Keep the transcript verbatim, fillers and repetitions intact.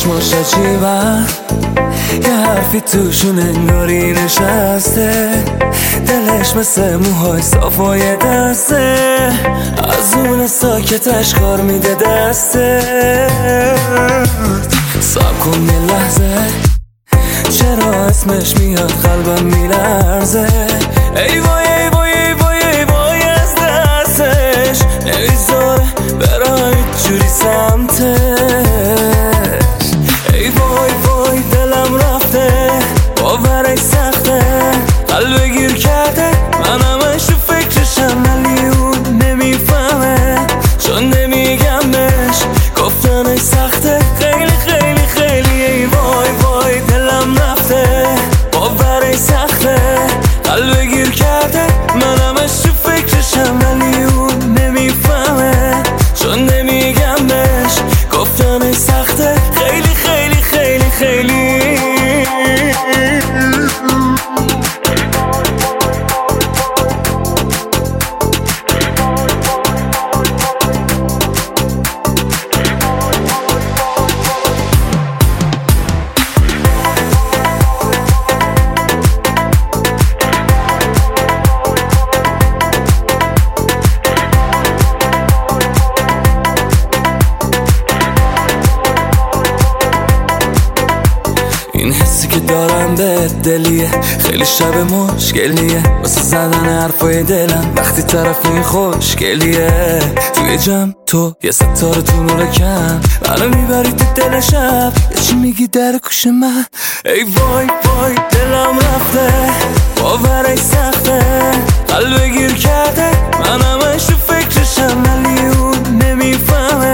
چشماش عجیبن، یه حرفی توشون انگاری نشسته، دلش مثل موهای صافای دسته، از اون ساکتش کار میده دسته. صبر کن یه لحظه، چرا اسمش میاد قلبم میلرزه، ای وای ای وای ای وای ای وای از دستش نمیذاره برای جوری سمتش. ای وای وای دلم رفته، باورش سخته، قلب گیر کرده، من همش تو فکرشم ولی اون نمیفهمه، چون نمیگم بهش گفتنش سخته، خیلی خیلی خیلی. ای وای وای دلم رفته، باورش سخته، قلب گیر کرده، من همش تو فکرشم ولی اون نمیفهمه، چون نمیگم بهش گفتنش سخته، خیلی خیلی خیلی خیلی. این حسی که دارم به دلیه، خیلی شب مشکلیه واسه زدن حرفای دلم، وقتی طرف این خوشگلیه. توی جمع تو یه ستاره تو نور کم، منو میبری تو دل شب، یه چی میگی در گوش من. ای وای وای دلم رفته، باورش سخته، قلب گیر کرده، من همش تو فکرشم ولی اون نمیفهمه،